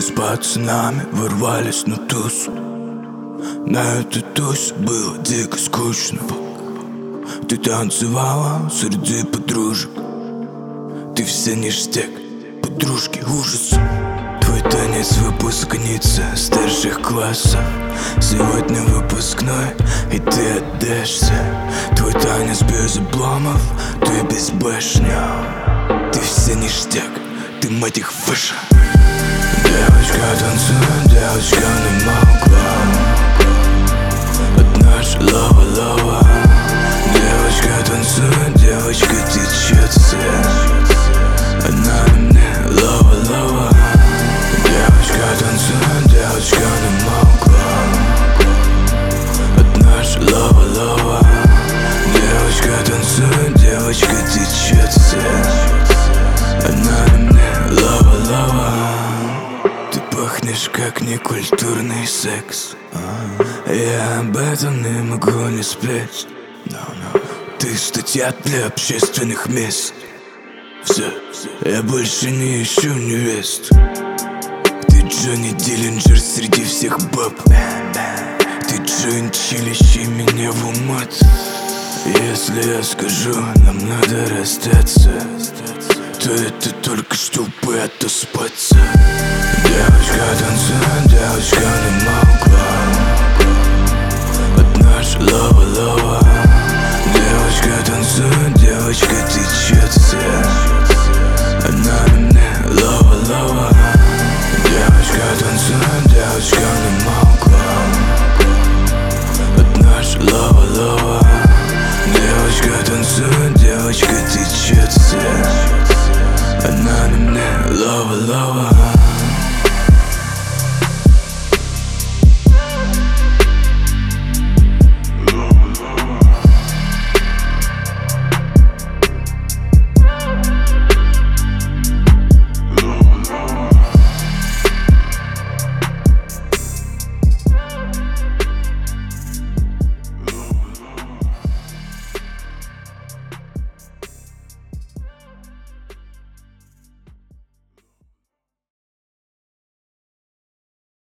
Мы с пацанами ворвались на тусу. На этой тусе было дико скучно. Ты танцевала среди подружек. Ты вся ништяк, подружки ужас. Твой танец выпускница старших классов. Сегодня выпускной, и ты отдашься. Твой танец без обломов, ты без башни. Ты вся ништяк, ты мать их выше. Девочка танцует, девочка не могла. Одна ж лава-лава. Девочка танцует, девочка течет вся. Она мне лава-лава. Девочка танцует, девочка не могла. Одна ж лава-лава. Девочка танцует, девочка течет вся. Она мне лава-лава. Ты пахнешь как некультурный секс. Я об этом не могу не спеть. Ты статья для общественных мест. Все, я больше не ищу невест. Ты Джонни Диллинджер среди всех баб. Ты Джон, чилящий меня в умат. Если я скажу, нам надо расстаться, то это только чтобы отоспаться. Девочка танцует, девочка не могла. Одна ж лава-лава. Девочка танцует, девочка течет вся. Она